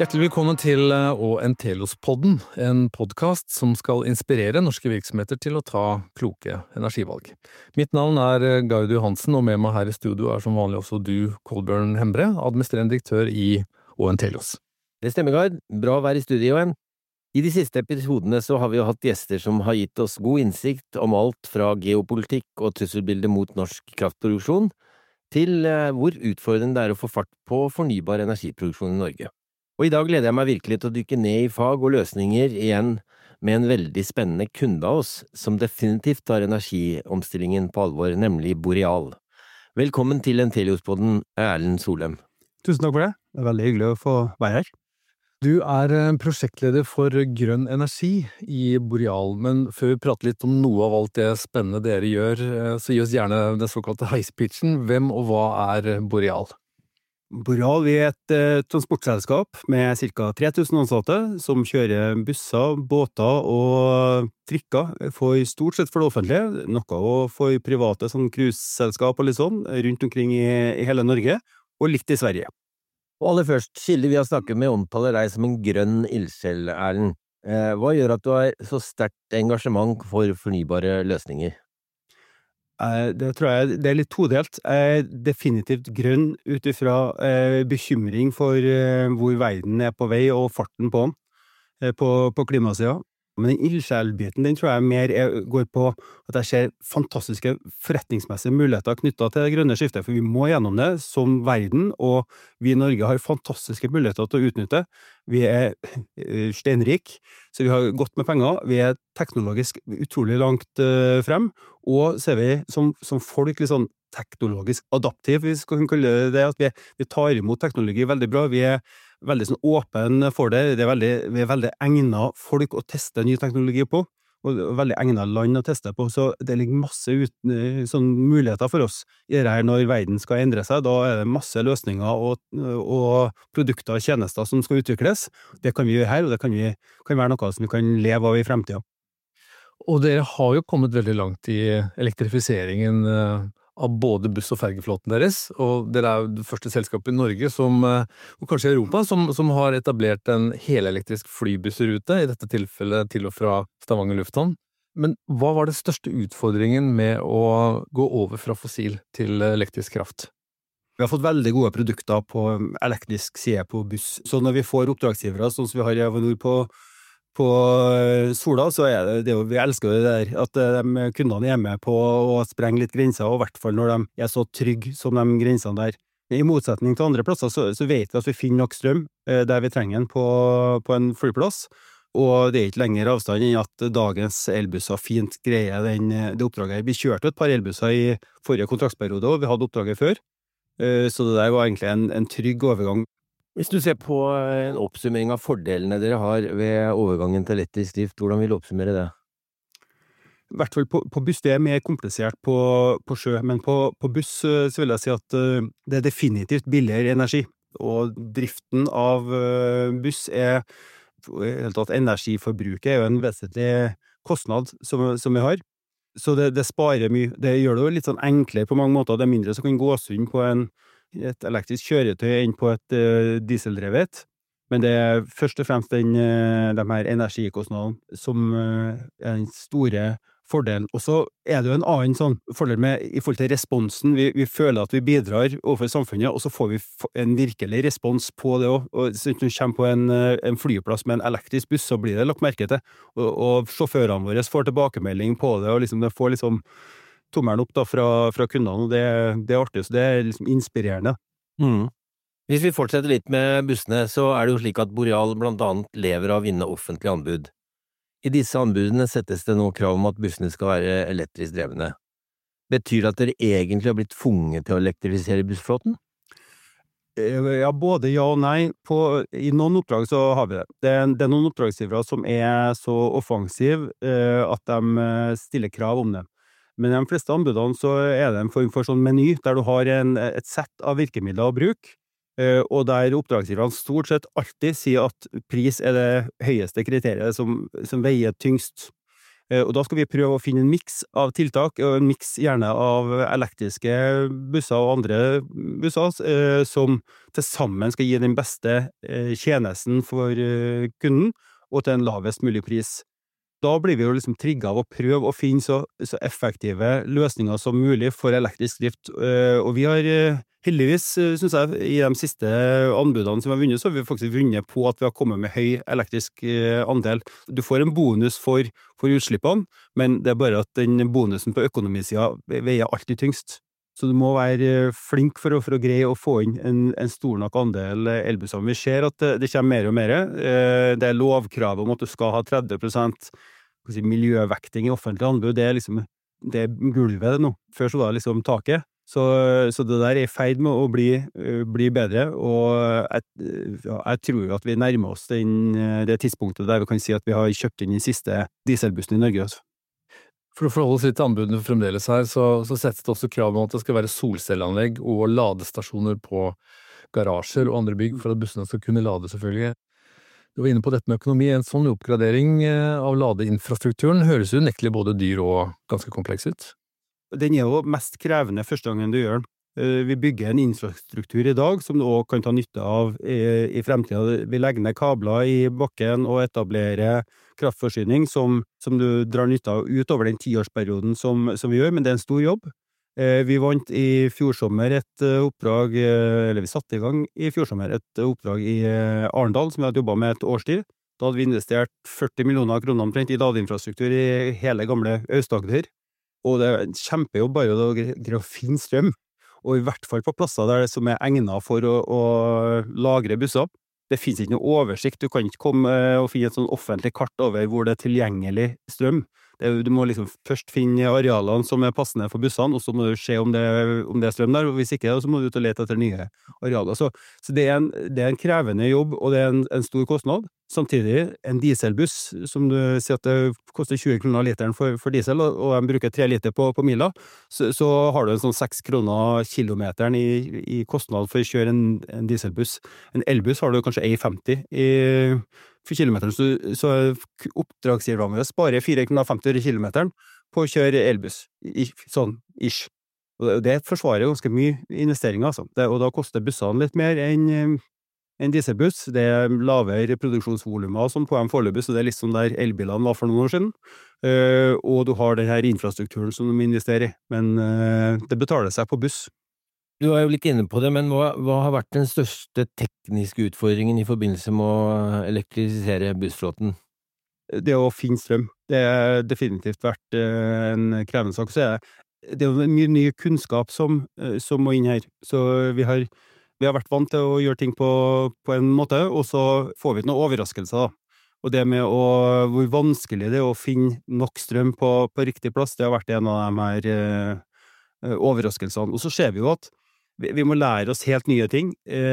Hjertelig velkommen til Entelos-podden, en podcast som skal inspirere norske virksomheter til å ta kloke energivalg. Mitt navn Gard Johansen, og med meg her i studio som vanlig også du, Kolbjørn Hembre, administrerende direktør i Entelos. Det stemmer, Gard. Bra å være i studio igjen. I de siste episodene så har vi jo hatt gjester som har gitt oss god innsikt om alt fra geopolitikk og trusselbildet mot norsk kraftproduksjon, til hvor utfordrende det å få fart på fornybar energiproduksjon i Norge. Og i dag gleder jeg meg virkelig til å dykke ned i fag og løsninger igjen med en veldig spennende kunde av oss, som definitivt tar energiomstillingen på alvor, nemlig Boreal. Velkommen til Entelos-podden, Erlend Solem. Tusen takk for det. Det er veldig hyggelig å få være her. Du prosjektleder for grønn energi i Boreal, men før vi prater litt om noe av alt det spennende dere gjør, så gi oss gjerne den såkalte heispitchen. Hvem og hva Boreal? Boreal er et transportselskap med ca. 3000 ansatte som kjører busser, båter og trikker for stort sett for det offentlige, noe for private som cruiseselskap og litt sånn, rundt omkring i hele Norge, og litt i Sverige. Og aller først, kilder vi har snakket med omtaler deg som en grønn ildsjel, Erlend. Hva gjør at du har så sterkt engasjement for fornybare løsninger? Det tror jeg det er litt todelt. Jeg er definitivt grønn ut ifra bekymring for hvor verden er på vei og farten på den, på klimasiden. Men den ildsjelbiten, den tror jeg mer går på at jeg ser fantastiske forretningsmessige muligheter knyttet til det grønne skiftet, for vi må gjennom det som verden, og vi i Norge har fantastiske muligheter til å utnytte. Vi er steinrik, så vi har godt med penger, vi er teknologisk utrolig langt frem, og så er vi som folk litt sånn teknologisk adaptiv, vi skal kalle det, at vi tar imot teknologi veldig bra, vi er veldig sånn åpen for det, vi er veldig egnet folk å teste ny teknologi på, og veldig egnet land å teste på, så det ligger masse sånn muligheter for oss i det her når verden skal endre seg. Da er det masse løsninger og produkter og tjenester som skal utvikles. Det kan vi gjøre her, og det kan være noe som vi kan leve av i fremtiden. Og dere har jo kommet veldig langt i elektrifiseringen av både buss- og fergeflåten deres, og dere jo det første selskapet i Norge og kanskje i Europa, som har etablert en helelektrisk flybussrute, i dette tilfellet til og fra Stavanger lufthavn. Men hva var det største utfordringen med å gå over fra fossil til elektrisk kraft? Vi har fått veldig gode produkter på elektrisk side på buss, så når vi får oppdragsgivere, sånn som vi har i Avinor på Sola, så det jo, vi elsker det der, at kundene med på å sprenge litt grenser, og i hvert fall når de så trygge som de grensene der. I motsetning til andre plasser, så vet vi at vi finner nok strøm der vi trenger den på en flyplass, og det ikke lenger avstand enn at dagens elbusser fint greier det oppdraget. Vi kjørte et par elbusser i forrige kontraktsperiode, og vi hadde oppdraget før, så det der var egentlig en trygg overgang. Hvis du ser på en oppsummering av fordelene dere har ved overgangen til elektrisk drift, hvordan vil du oppsummere det? I hvert fall på buss, det mer komplisert på sjø, men på buss så vil jeg si at det definitivt billigere energi, og driften av buss helt tatt energiforbruket jo en vesentlig kostnad som vi har, så det sparer mye. Det gjør det jo litt sånn enklere på mange måter, det mindre som kan gås inn på et elektrisk kjøretøy enn på et dieseldrevet, men det først og fremst de her energikostnadene som den store fordelen. Og så det jo en annen sånn fordel i forhold til responsen. Vi føler at vi bidrar overfor samfunnet, og så får vi en virkelig respons på det også. Og så når du kommer på en flyplass med en elektrisk buss, så blir det lagt merke til. Og sjåførene våre får tilbakemelding på det, og det får tommelen opp da fra kundene, og det artig, så det liksom inspirerende. Hvis vi fortsetter litt med bussene, så det jo slik at Boreal blant annet lever av å vinne offentlige anbud. I disse anbudene settes det nå krav om at bussene skal være elektrisk drevne. Betyr det at dere egentlig har blitt tvunget til å elektrifisere bussflåten? Ja, både ja og nei. I noen oppdrag så har vi det. Det noen oppdragsgivere som så offensiv at de stiller krav om det. Men i de fleste anbudene så det en form for sånn meny, der du har et sett av virkemidler å bruke, og der oppdragsgiverne stort sett alltid sier at pris det høyeste kriteriet som veier tyngst. Og da skal vi prøve å finne en miks av tiltak, og en miks gjerne av elektriske busser og andre busser, som til sammen skal gi den beste tjenesten for kunden, og til en lavest mulig pris. Da blir vi jo liksom trigget av å prøve å finne så effektive løsninger som mulig for elektrisk drift, og vi har heldigvis, synes jeg, i de siste anbudene som vi har vunnet, så har vi faktisk vunnet på at vi har kommet med høy elektrisk andel. Du får en bonus for utslippene, men det er bare at den bonusen på økonomisiden veier alltid tyngst. Så du må være flink for å greie å få inn en stor nok andel elbusser. Vi ser at det kommer mer og mer. Det er lovkrav om at du skal ha 30% miljøvekting i offentlig anbud. Det er liksom det er gulvet nå. Før så var det liksom taket. Så det der er i ferd med å bli bedre, og jeg tror jo at vi nærmer oss det tidspunktet der vi kan si at vi har kjøpt inn den siste dieselbussen i Norge. For å forholde oss litt til anbudene fremdeles her, så settes det også krav om at det skal være solcelleanlegg og ladestasjoner på garasjer og andre bygg for at bussene skal kunne lade, selvfølgelig. Du var inne på dette med økonomi. En sånn oppgradering av ladeinfrastrukturen høres jo unektelig både dyr og ganske kompleks ut. Den er jo mest krevende første gangen du gjør den. Vi bygger en infrastruktur i dag som du også kan ta nytte av i fremtiden. Vi legger ned kabler i bakken og etablerer kraftforsyning som du drar nytte av utover den 10-årsperioden som vi gjør, men det er en stor jobb. Vi vant i fjor sommer et oppdrag, eller vi satte i gang i fjor sommer et oppdrag i Arendal som vi hadde jobbet med et års tid. Da hadde vi investert 40 millioner kroner omtrent i ladeinfrastruktur i hele gamle Aust-Agder. Og det er en kjempejobb bare å greie å finne strøm, og i hvert fall på plasser der som er egnet for å lagre busser. Det finnes ikke noe oversikt, du kan ikke komme og finne et sånn offentlig kart over hvor det er tilgjengelig strøm. Du må liksom først finne arealene som er passende for bussene, og så må du se om det er strøm der, og hvis ikke, så må du ut og lete etter nye arealer. Så det er en krevende jobb, og det er en stor kostnad. Samtidig, en dieselbuss, som du sier at det koster 20 kroner literen for diesel, og de bruker 3 liter på mila, så har du en sånn 6 kroner kilometeren i kostnad for å kjøre en dieselbuss. En elbuss har du kanskje 1,50 for kilometeren, så oppdragsgiverne våre sparer 4,50 kroner kilometeren på å kjøre elbuss, sånn ish. Og det forsvarer ganske mye investeringer, altså. Og da koster bussene litt mer enn en dieselbuss. Det er lavere produksjonsvolumer som på en foreløpig, så det er litt som der elbilene var for noen år siden. Og du har den her infrastrukturen som du må investere i, men det betaler seg på buss. Du er jo litt inne på det, men hva har vært den største tekniske utfordringen i forbindelse med å elektrisere bussflåten? Det å finne strøm. Det har definitivt vært en krevende sak. Så det er jo mye ny kunnskap som må inn her. Så vi har vært vant til å gjøre ting på en måte, og så får vi noen overraskelser da. Og det med hvor vanskelig det er å finne nok strøm på riktig plass, det har vært en av de her overraskelsene. Og så ser vi jo at vi må lære oss helt nye ting.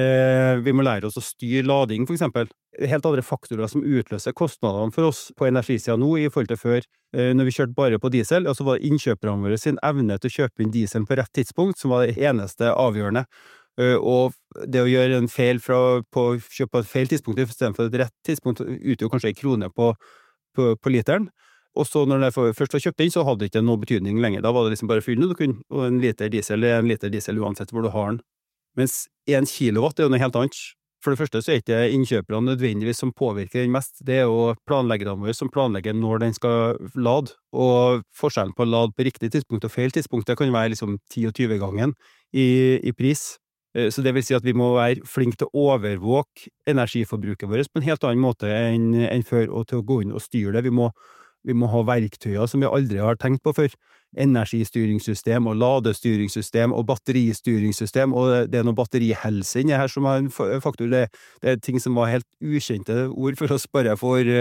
Vi må lære oss å styre lading, for eksempel. Helt andre faktorer som utløser kostnadene for oss på energisiden nå i forhold til før. Når vi kjørte bare på diesel, så var det innkjøperne våre sin evne til å kjøpe inn diesel på rett tidspunkt som var det eneste avgjørende. Og det å gjøre en feil på å kjøpe på et feil tidspunkt i stedet for et rett tidspunkt utgjør kanskje 1 krone på literen. Og så når jeg først har kjøpt inn, så hadde det ikke noe betydning lenger. Da var det liksom bare fylle, og en liter diesel uansett hvor du har den. Mens 1 kilowatt er jo noe helt annet. For det første så er ikke innkjøperne nødvendigvis som påvirker den mest. Det er jo planleggerne våre som planlegger når den skal lade. Og forskjellen på å lade på riktig tidspunkt og feil tidspunkt, det kan være liksom 10 og 20 gangen i pris. Så det vil si at vi må være flinke til å overvåke energiforbruket vårt på en helt annen måte enn før, og til å gå inn og styre det. Vi må ha verktøyer som vi aldri har tenkt på før. Energistyringssystem og ladestyringssystem og batteristyringssystem, og det er noe batterihelse inni her som er en faktor. Det er ting som var helt ukjente ord for oss bare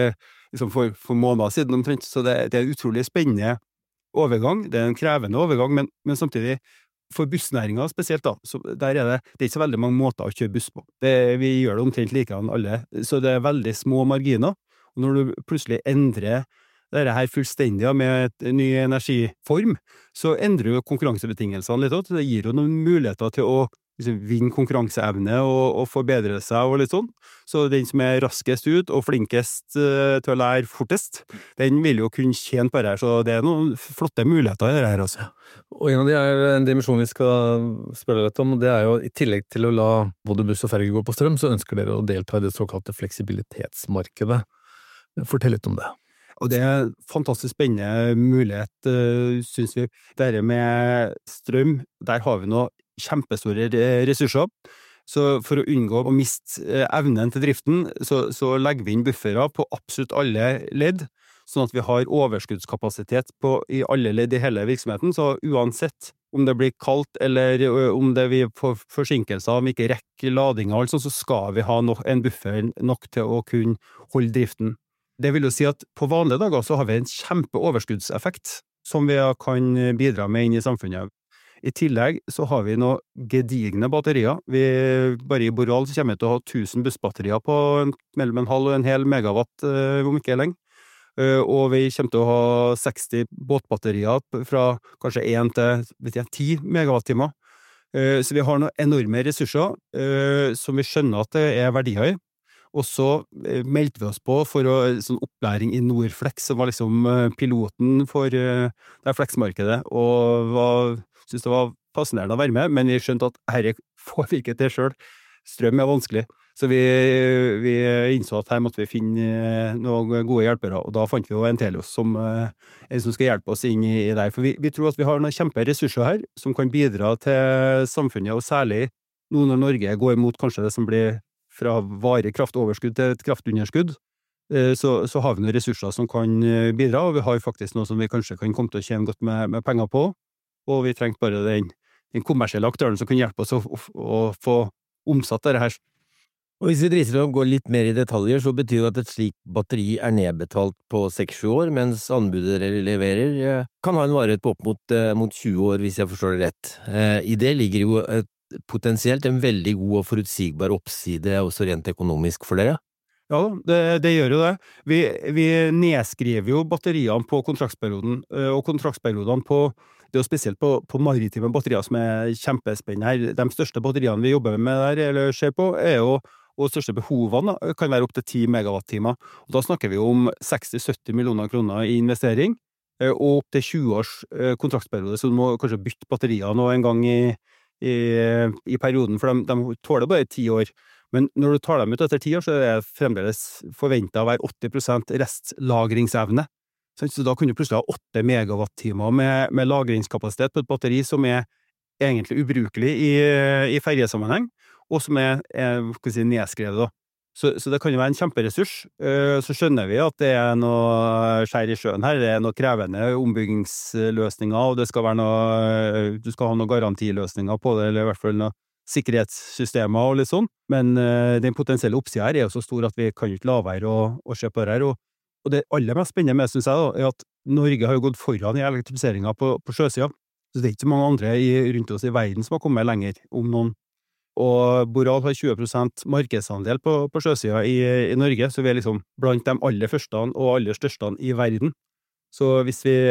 for måneder siden omtrent. Så det er en utrolig spennende overgang. Det er en krevende overgang, men samtidig for bussnæringen spesielt da, så der det er ikke så veldig mange måter å kjøre buss på. Vi gjør det omtrent like an alle, så det er veldig små marginer. Og når du plutselig endrer dette her fullstendig med en ny energiform, så endrer jo konkurransebetingelsene litt. Det gir jo noen muligheter til å vinne konkurranseevne og forbedre seg og litt sånn. Så den som raskest ut og flinkest til å lære fortest, den vil jo kunne tjene på det her, så det noen flotte muligheter i det her altså. Og en av de en dimensjon vi skal spørre litt om, det jo i tillegg til å la både buss og ferge gå på strøm, så ønsker dere å delta i det såkalte fleksibilitetsmarkedet. Fortell litt om det. Og det fantastisk spennende mulighet, synes vi. Det med strøm, der har vi noe kjempestore ressurser. Så for å unngå å miste evnen til driften, så legger vi inn buffere på absolutt alle ledd, sånn at vi har overskuddskapasitet i alle ledd i hele virksomheten. Så uansett om det blir kaldt, eller om vi får forsinkelser, om vi ikke rekker lading og alt sånt, så skal vi ha en buffer nok til å kunne holde driften. Det vil jo si at på vanlige dager så har vi en kjempeoverskuddseffekt som vi kan bidra med inn i samfunnet. I tillegg så har vi noen gedigne batterier. Bare i Boreal så kommer vi til å ha 1000 bussbatterier på mellom 0,5 og 1,5 megawatt om ikke lenge. Og vi kommer til å ha 60 båtbatterier fra kanskje 1 til 10 megawattimer. Så vi har noen enorme ressurser som vi skjønner at det verdier i. Og så meldte vi oss på for sånn opplæring i Norflex, som var liksom piloten for det Flex-markedet, og syntes det var fascinerende å være med, men vi skjønte at her får vi ikke til selv. Strøm vanskelig. Så vi innså at her måtte vi finne noen gode hjelpere, og da fant vi jo Entelios som skal hjelpe oss inn i der. For vi tror at vi har noen kjemperessurser her, som kan bidra til samfunnet, og særlig nå når Norge går mot kanskje det som blir fra varig kraftoverskudd til et kraftunderskudd, så har vi noen ressurser som kan bidra, og vi har faktisk noe som vi kanskje kan komme til å tjene godt med penger på, og vi trengte bare den kommersielle aktøren som kan hjelpe oss å få omsatt dette her. Og hvis vi drister å gå litt mer i detaljer, så betyr det at et slikt batteri nedbetalt på 6-7 år, mens anbudet dere leverer kan ha en varighet på opp mot 20 år, hvis jeg forstår det rett. I det ligger jo potensielt en veldig god og forutsigbar oppside også rent økonomisk for dere? Ja, det gjør jo det. Vi nedskriver jo batteriene på kontraktsperioden, og kontraktsperiodene det jo spesielt på maritime batterier som kjempespennende her. De største batteriene vi jobber med der, eller ser på, jo, og største behovene kan være opp til 10 megawattimer. Og da snakker vi om 60-70 millioner kroner i investering, og opp til 20 års kontraktsperiode, så du må kanskje bytte batteriene en gang i perioden, for de tåler bare 10 år. Men når du tar dem ut etter 10 år, så det fremdeles forventet å være 80% restlagringsevne. Så da kunne du plutselig ha 8 megawattimer med lagringskapasitet på et batteri som egentlig ubrukelig i fergesammenheng, og som nedskrevet da. Så det kan jo være en kjemperessurs. Så skjønner vi at det noe skjær i sjøen her, det noe krevende ombyggingsløsninger, og det skal være du skal ha noen garantiløsninger på det, eller i hvert fall noen sikkerhetssystemer og litt sånn. Men den potensielle oppsiden her jo så stor at vi kan ikke la være å se på det her. Og det aller mest spennende med, synes jeg, da, at Norge har jo gått foran i elektrifiseringen på sjøsiden. Så det ikke så mange andre rundt oss i verden som har kommet lenger om noen. Og Boreal har 20% markedsandel på sjøsiden i Norge, så vi liksom blant de aller første og aller største i verden. Så hvis vi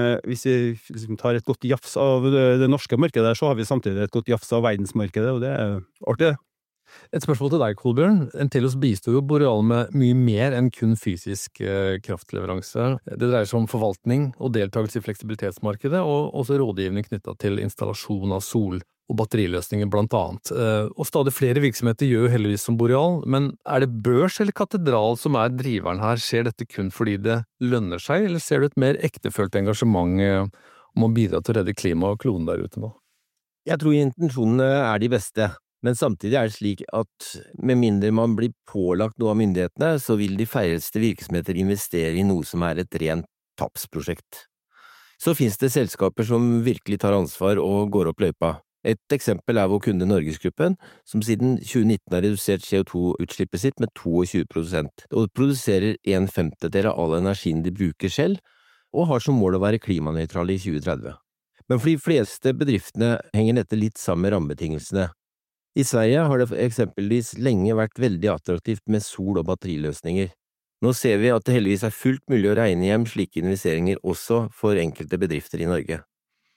liksom tar et godt jafs av det norske markedet, så har vi samtidig et godt jafs av verdensmarkedet, og det artig det. Et spørsmål til deg, Kolbjørn. Entelios bistår jo Boreal med mye mer enn kun fysisk kraftleveranse. Det dreier seg om forvaltning og deltakelse i fleksibilitetsmarkedet, og også rådgivning knyttet til installasjon av sol- og batteriløsninger blant annet. Og stadig flere virksomheter gjør jo heldigvis som Boreal, men det børs eller katedral som driveren her? Skjer dette kun fordi det lønner seg, eller ser du et mer ektefølt engasjement om å bidra til å redde klima og kloden der ute nå? Jeg tror intensjonene de beste. Men samtidig det slik at med mindre man blir pålagt noe av myndighetene, så vil de færreste virksomheter investere i noe som et rent tapsprosjekt. Så finnes det selskaper som virkelig tar ansvar og går opp løypa. Et eksempel vår kunde Norgesgruppen, som siden 2019 har redusert CO2-utslippet sitt med 22%, og produserer 1/5 av all energien de bruker selv, og har som mål å være klimanøytrale i 2030. Men for de fleste bedriftene henger dette litt sammen med rammebetingelsene. I Sverige har det eksempelvis lenge vært veldig attraktivt med sol- og batteriløsninger. Nå ser vi at det heldigvis fullt mulig å regne hjem slike investeringer også for enkelte bedrifter i Norge.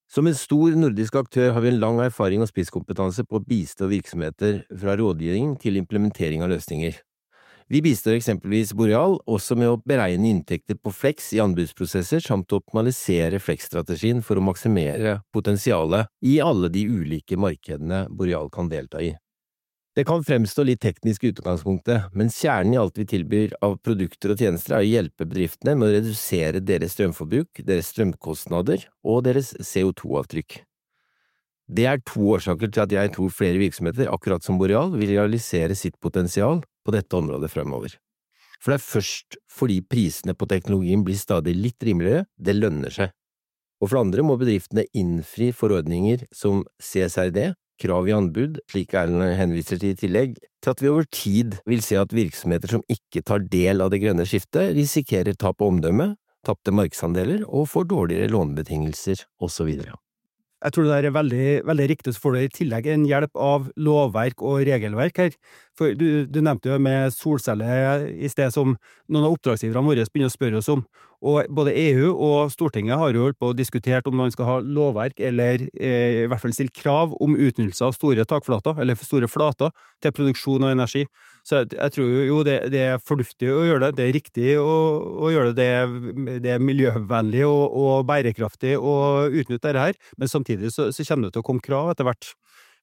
Som en stor nordisk aktør har vi en lang erfaring og spisskompetanse på å bistå virksomheter fra rådgivning til implementering av løsninger. Vi bistår eksempelvis Boreal også med å beregne inntekter på Flex i anbudsprosesser samt å optimalisere Flex-strategien for å maksimere potensialet i alle de ulike markedene Boreal kan delta i. Det kan fremstå litt teknisk i utgangspunktet, men kjernen i alt vi tilbyr av produkter og tjenester er å hjelpe bedriftene med å redusere deres strømforbruk, deres strømkostnader og deres CO2-avtrykk. Det er 2 årsaker til at jeg tror flere virksomheter, akkurat som Boreal, vil realisere sitt potensial på dette området fremover. For det er først fordi prisene på teknologien blir stadig litt rimeligere, det lønner seg. Og for det andre må bedriftene innfri forordninger som CSRD, krav i anbud, slik Erlend henviser til i tillegg, til at vi over tid vil se at virksomheter som ikke tar del av det grønne skiftet, risikerer tap av omdømme, tapte markedsandeler og får dårligere lånebetingelser, osv. Jeg tror det er veldig, veldig riktig, så får du i tillegg en hjelp av lovverk og regelverk her. For du nevnte jo med solceller i sted som noen av oppdragsgiverne våre begynner å spørre oss om. Og både EU og Stortinget har jo holdt på og diskutert om man skal ha lovverk eller i hvert fall stille krav om utnyttelse av store takflater, eller store flater, til produksjon av energi. Så jeg tror jo det er fornuftig å gjøre det, det er riktig å gjøre det, det er miljøvennlig og bærekraftig å utnytte dette her, men samtidig så kommer det til å komme krav etter hvert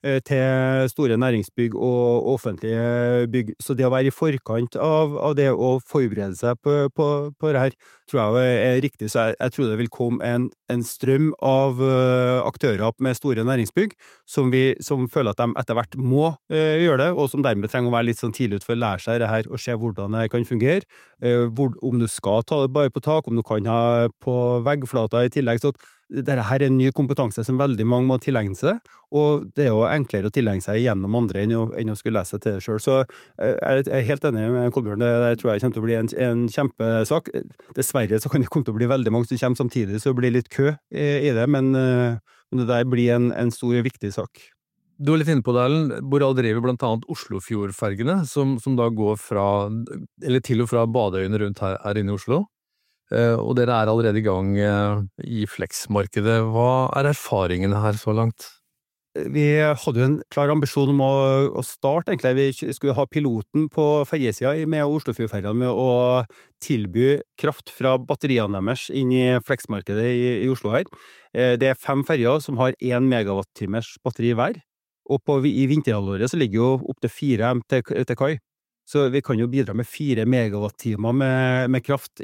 til store næringsbygg og offentlige bygg. Så det å være i forkant av det å forberede seg på det her, tror jeg er riktig. Så jeg tror det vil komme en strøm av aktører med store næringsbygg som føler at de etter hvert må gjøre det, og som dermed trenger å være litt sånn tidlig ut for å lære seg det her og se hvordan det kan fungere. Om du skal ta det bare på tak, om du kan ha på veggflater i tillegg. Så dette her er en ny kompetanse som veldig mange må tilegne seg, og det er jo enklere å tilegne seg gjennom andre enn å skulle lese til det selv. Så jeg er helt enig med Kolbjørn, det tror jeg kommer til å bli en kjempesak. Dessverre så kan det komme til å bli veldig mange som kommer samtidig, så det blir litt kø i det, men det der blir en stor og viktig sak. Du var litt inne på det, Erlend. Boreal driver blant annet Oslofjordfergene, som da går til og fra badeøyene rundt her inne i Oslo. Og dere er allerede i gang i Flex-markedet. Hva er erfaringene her så langt? Vi hadde jo en klar ambisjon om å starte, egentlig. Vi skulle ha piloten på ferjesiden med Oslofjordferjene med å tilby kraft fra batteriene deres inn i Flex-markedet i Oslo her. Det er 5 ferjer som har 1 megawatt-timers batteri hver, og i vinterhalvåret så ligger jo opp til 4 M til kai. Så vi kan jo bidra med 4 megawatt-timer med kraft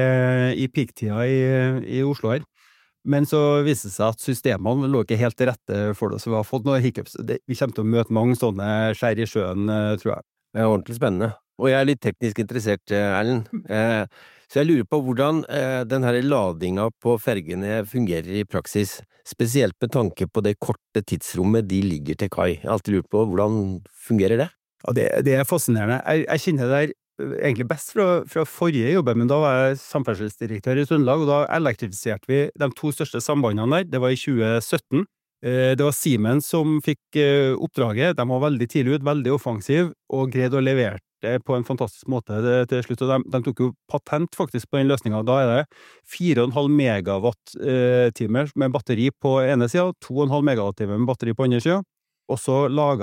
i peak-tida i Oslo her. Men så viste det seg at systemene lå ikke helt til rette for det, så vi har fått noen hiccups. Vi kommer til å møte mange sånne skjær i sjøen, tror jeg. Det er ordentlig spennende. Og jeg er litt teknisk interessert, Erlend. Så jeg lurer på hvordan denne ladinga på fergene fungerer i praksis, spesielt med tanke på det korte tidsrommet de ligger til kai. Jeg har alltid lurt på hvordan fungerer det? Ja, det er fascinerende. Jeg kjenner det der egentlig best fra forrige jobben, men da var jeg samferdselsdirektør i Trøndelag, og da elektrifiserte vi de 2 største sambandene der. Det var i 2017. Det var Siemens som fikk oppdraget. De var veldig tidlig ut, veldig offensiv, og greide å levere det på en fantastisk måte til slutt. Og de tok jo patent faktisk på den løsningen. Da er det 4,5 megawatt-timer med batteri på ene siden, 2,5 megawatt-timer med batteri på andre siden. Og så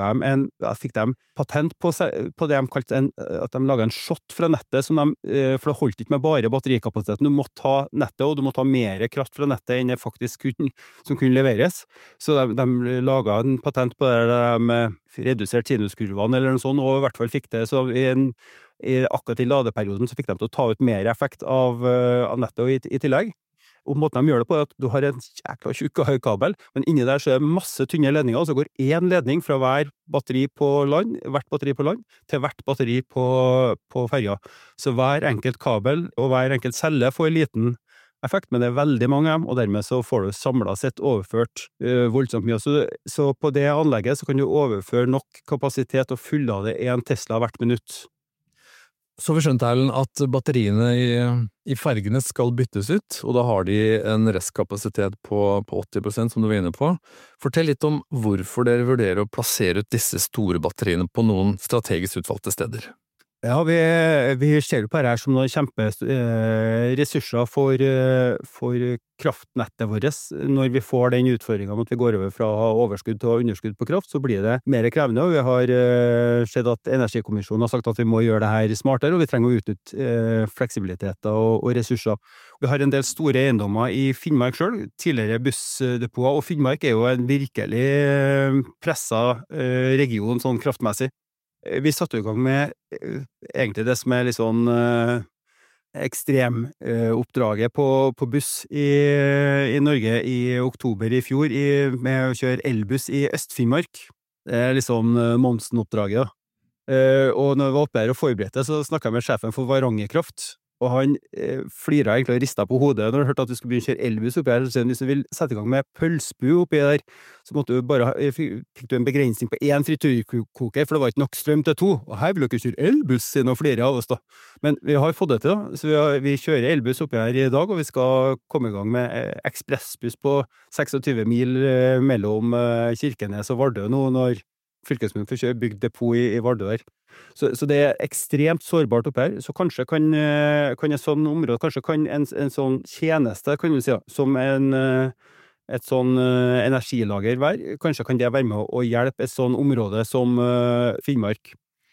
fikk de patent på det de kalte at de laget en shot fra nettet, for det holdt ikke med bare batterikapasiteten. Du måtte ta nettet, og du måtte ha mer kraft fra nettet enn det faktisk som kunne leveres. Så de laget en patent på det de reduserte sinuskurvene eller noe sånt, og i hvert fall fikk det. Så akkurat i ladeperioden så fikk de til å ta ut mer effekt av nettet i tillegg. Og måten de gjør det på er at du har en jækla tjukk og høy kabel, men inni der så er det masse tynne ledninger, og så går én ledning fra hvert batteri på land, til hvert batteri på ferja. Så hver enkelt kabel og hver enkelt celle får liten effekt, men det er veldig mange, og dermed så får du samlet sett overført voldsomt mye. Så på det anlegget så kan du overføre nok kapasitet og fullade 1 Tesla hvert minutt. Så vi skjønte, Erlend, at batteriene i fergene skal byttes ut, og da har de en restkapasitet på 80%, som du var inne på. Fortell litt om hvorfor dere vurderer å plassere ut disse store batteriene på noen strategisk utvalgte steder. Ja, vi ser jo på det her som noen ressurser for kraftnettet vårt. Når vi får den utfordringen om at vi går over fra å ha overskudd til å ha underskudd på kraft, så blir det mer krevende, og vi har sett at Energikommisjonen har sagt at vi må gjøre det her smartere, og vi trenger å utnytte fleksibiliteter og ressurser. Vi har en del store eiendommer i Finnmark selv, tidligere bussdepoter, og Finnmark er jo en virkelig presset region sånn kraftmessig. Vi satte i gang med egentlig det som litt sånn ekstremoppdraget på buss i Norge i oktober i fjor med å kjøre elbuss i Øst-Finnmark. Det litt sånn Monsen-oppdraget da. Og når vi var oppe her og forberedte, så snakket jeg med sjefen for Varanger Kraft, og han fliret egentlig og ristet på hodet når han hørte at vi skulle begynne å kjøre elbuss oppi her. Så sier han, hvis du vil sette i gang med pølsbu oppi der, så måtte du fikk du en begrensning på 1 frityrkoker, for det var ikke nok strøm til 2. Og her vil dere kjøre elbuss, sier noen flere av oss da. Men vi har fått det til da, så vi kjører elbuss oppi her i dag, og vi skal komme i gang med ekspressbuss på 26 mil mellom Kirkenes og Vardø nå, når fylkeskommunen får kjøre bygd depot i Vardø der. Så det ekstremt sårbart oppe her, så kanskje kan et sånn område, kanskje kan en sånn tjeneste, kan vi si, som et sånn energilager være, kanskje kan det være med å hjelpe et sånn område som Finnmark.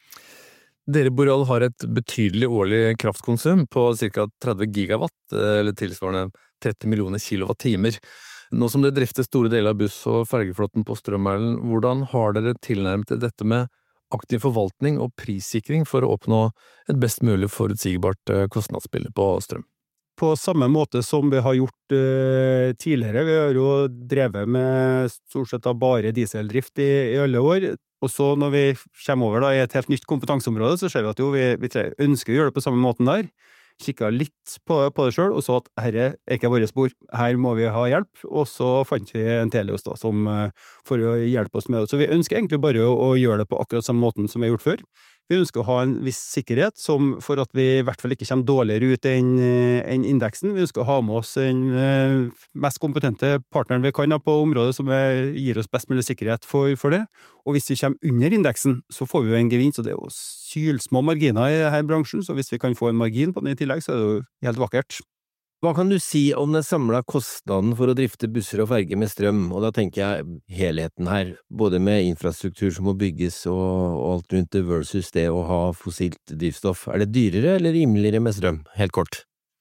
Dere Boreal har et betydelig årlig kraftkonsum på ca. 30 gigawatt, eller tilsvarende 30 millioner kilowattimer. Nå som det drifter store deler av buss- og fergeflåten på Strømmen, hvordan har dere tilnærmet dette med aktiv forvaltning og prissikring for å oppnå et best mulig forutsigbart kostnadsbilde på strøm? På samme måte som vi har gjort tidligere. Vi har jo drevet med stort sett bare dieseldrift i alle år. Og så når vi kommer over da, i et helt nytt kompetanseområde, så ser vi at jo, vi ønsker å gjøre det på samme måten der. Kikket litt på det selv, og så at herre ikke våre spor. Her må vi ha hjelp. Og så fant vi en Telios da, for å hjelpe oss med det. Så vi ønsker egentlig bare å gjøre det på akkurat samme måten som vi har gjort før. Vi ønsker å ha en viss sikkerhet, for at vi i hvert fall ikke kommer dårligere ut enn indeksen. Vi ønsker å ha med oss den mest kompetente partneren vi kan på området, som gir oss best mulig sikkerhet for det. Og hvis vi kommer under indeksen, så får vi jo en gevinst, og det jo sylsmå marginer i denne bransjen, så hvis vi kan få en margin på den i tillegg, så det jo helt vakkert. Hva kan du si om den samlede kostnaden for å drifte busser og ferger med strøm, og da tenker jeg helheten her, både med infrastruktur som må bygges og alt rundt det versus det å ha fossilt drivstoff. Det dyrere eller rimeligere med strøm, helt kort?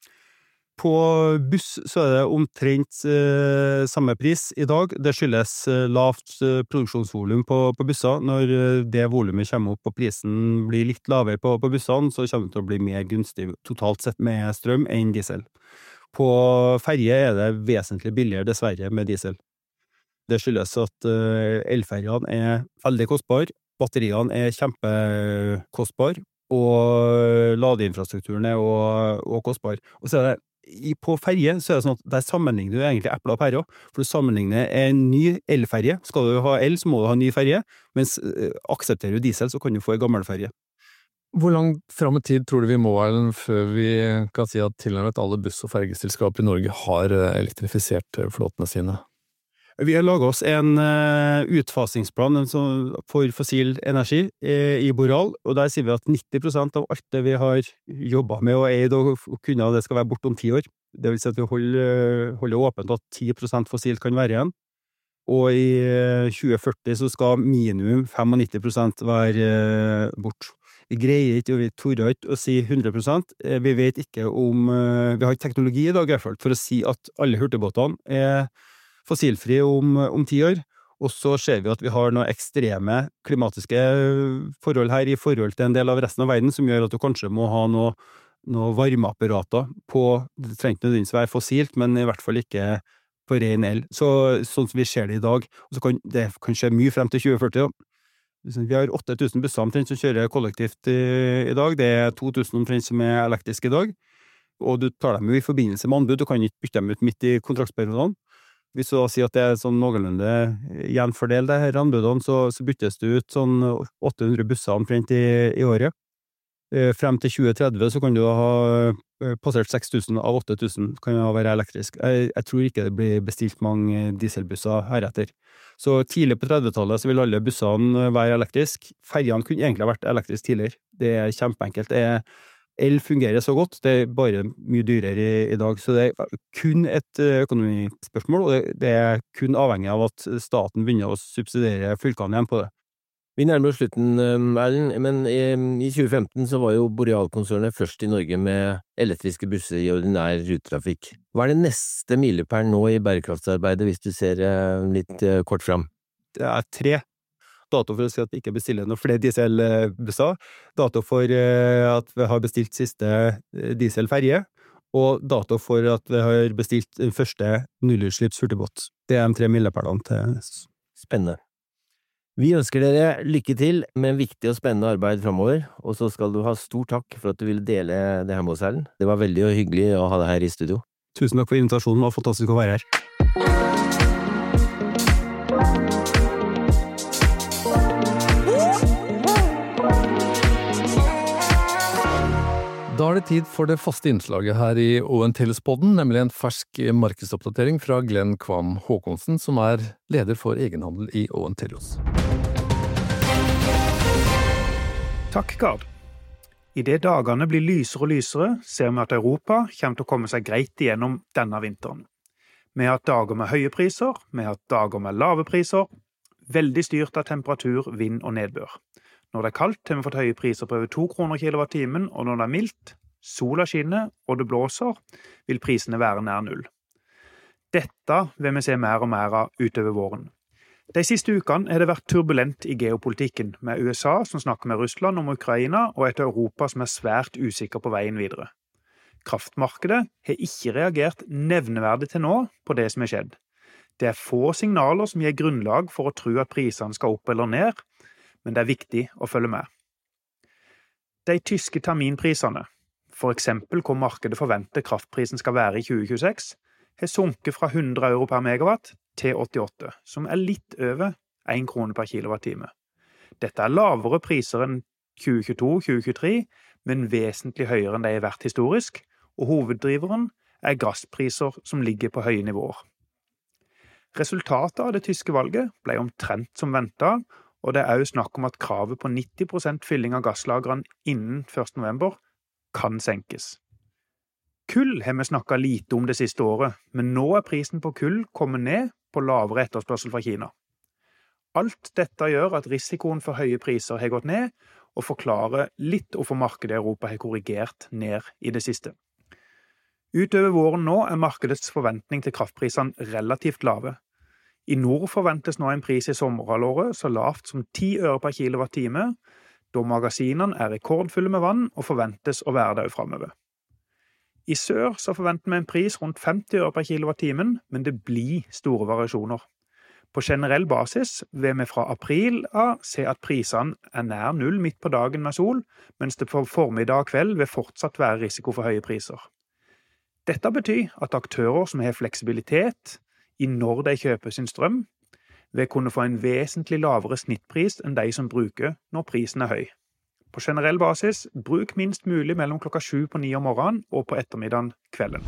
På buss så det omtrent samme pris i dag. Det skyldes lavt produksjonsvolum på busser. Når det volumet kommer opp og prisen blir litt lavere på bussene, så kommer det til å bli mer gunstig totalt sett med strøm enn diesel. På ferge det vesentlig billigere dessverre med diesel. Det skyldes at elfergene veldig kostbare, batteriene kjempekostbare, og ladeinfrastrukturen også kostbar. Og så det på ferge så det sånn at der sammenligner du egentlig epler og pærer, for du sammenligner en ny elferge. Skal du ha el, så må du ha en ny ferge, mens aksepterer du diesel, så kan du få en gammel ferge. Hvor langt frem i tid tror du vi må, Erlend, før vi kan si at tilnærmet alle buss- og fergeselskaper i Norge har elektrifisert flåtene sine? Vi har laget oss en utfasingsplan for fossil energi i Boreal, og der sier vi at 90% av alt det vi har jobbet med og eid og kunne, det skal være bort om 10 år. Det vil si at vi holder åpent at 10% fossilt kan være igjen. Og i 2040 så skal minimum 95% være bort. Vi greier ikke, og vi tør ikke å si 100%. Vi vet ikke om vi har teknologi i dag i hvert fall for å si at alle hurtigbåtene fossilfrie om 10 år. Og så ser vi at vi har noen ekstreme klimatiske forhold her i forhold til en del av resten av verden, som gjør at du kanskje må ha noen varmeapparater på, det trenger ikke nødvendigvis være fossilt, men i hvert fall ikke på ren el. Sånn som vi ser det i dag. Og så kan det skje mye frem til 2040 da. Vi har 8000 busser omtrent som kjører kollektivt i dag. Det 2000 omtrent som elektriske i dag. Og du tar dem jo i forbindelse med anbud. Du kan ikke bytte dem ut midt i kontraktsperiodene. Hvis du da sier at det sånn noenlunde gjenfordel det her anbudene, så byttes det ut sånn 800 busser omtrent i året. frem til 2030 så kan du ha passert 6.000 av 8.000 kan jo være elektrisk. Jeg tror ikke det blir bestilt mange dieselbusser heretter. Så tidlig på 30-tallet så vil alle bussene være elektrisk. Ferjene kunne egentlig ha vært elektrisk tidligere. Det kjempeenkelt. El fungerer så godt, det bare mye dyrere i dag, så det kun et økonomispørsmål, og det kun avhengig av at staten begynner å subsidiere fylkene igjen på det. Vi nærmer oss slutten, Erlend, men i 2015 så var jo Boreal-konsernet først i Norge med elektriske busser i ordinær rutetrafikk. Hva det neste milepæl nå i bærekraftsarbeidet, hvis du ser litt kort fram? Det 3 dato for å si at vi ikke bestiller noen flere dieselbusser, dato for at vi har bestilt siste dieselferje, og dato for at vi har bestilt den første nullutslipps hurtigbåt. Det de 3 milepælene til. Spennende. Vi ønsker dere lykke til med viktig og spennende arbeid fremover, og så skal du ha stor takk for at du ville dele det her med oss, Erlend. Det var veldig hyggelig å ha deg her i studio. Tusen takk for invitasjonen, det var fantastisk å være her. Da det tid for det faste innslaget her i ONTellus-podden, nemlig en fersk markedsoppdatering fra Glenn Kvam Håkonsen, som leder for egenhandel i ONTellus. Takk, Gard. I det dagene blir lysere og lysere, ser vi at Europa kommer til å komme seg greit igjennom denne vinteren. Vi har hatt dager med høye priser, vi har hatt dager med lave priser, veldig styrt av temperatur, vind og nedbør. Når det kaldt, har vi fått høye priser på over 2 kroner kilowattimen, og når det mildt, sola skinner og det blåser, vil prisene være nær null. Dette vil vi se mer og mer av utover våren. De siste ukene har det vært turbulent i geopolitikken, med USA som snakker med Russland om Ukraina, og et Europa som svært usikker på veien videre. Kraftmarkedet har ikke reagert nevneverdig til nå på det som skjedd. Det få signaler som gir grunnlag for å tro at prisene skal opp eller ned, men det viktig å følge med. De tyske terminprisene, for eksempel hvor markedet forventer kraftprisen skal være i 2026, har sunket fra 100 euro per megawatt til 88, som litt over 1 krone per kilowattime. Dette lavere priser enn 2022-2023, men vesentlig høyere enn de har vært historisk, og hoveddriveren gasspriser som ligger på høye nivåer. Resultatet av det tyske valget ble omtrent som ventet, og det også snakk om at kravet på 90% fylling av gasslagrene innen 1. november kan senkes. Kull har vi snakket lite om det siste året, men nå prisen på kull kommet ned på lavere etterspørsel fra Kina. Alt dette gjør at risikoen for høye priser har gått ned, og forklarer litt hvorfor markedet i Europa har korrigert ned i det siste. Utover våren nå markedets forventning til kraftprisene relativt lave. I nord forventes nå en pris i sommerhalvåret så lavt som 10 øre per kilowattime, da magasinene rekordfulle med vann og forventes å være der fremover. I sør så forventer vi en pris rundt 50 øre per kilowattimen, men det blir store variasjoner. På generell basis vil vi fra april av se at prisene nær null midt på dagen med sol, mens det på formiddag og kveld vil fortsatt være risiko for høye priser. Dette betyr at aktører som har fleksibilitet i når de kjøper sin strøm, vil kunne få en vesentlig lavere snittpris enn de som bruker når prisen høy. På generell basis, bruk minst mulig mellom klokka 7 på 9 om morgenen og på ettermiddagen kvelden.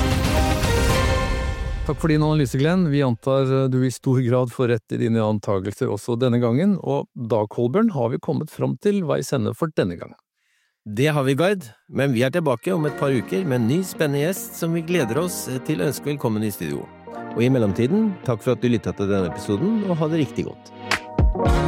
Takk for din analyse, Glenn. Vi antar du i stor grad får rett i dine antagelser også denne gangen, og da, Kolbjørn, har vi kommet fram til veis ende for denne gang. Det har vi, Gard, men vi tilbake om et par uker med en ny spennende gjest som vi gleder oss til å ønske velkommen i studio. Og i mellomtiden, takk for at du lyttet til denne episoden, og ha det riktig godt.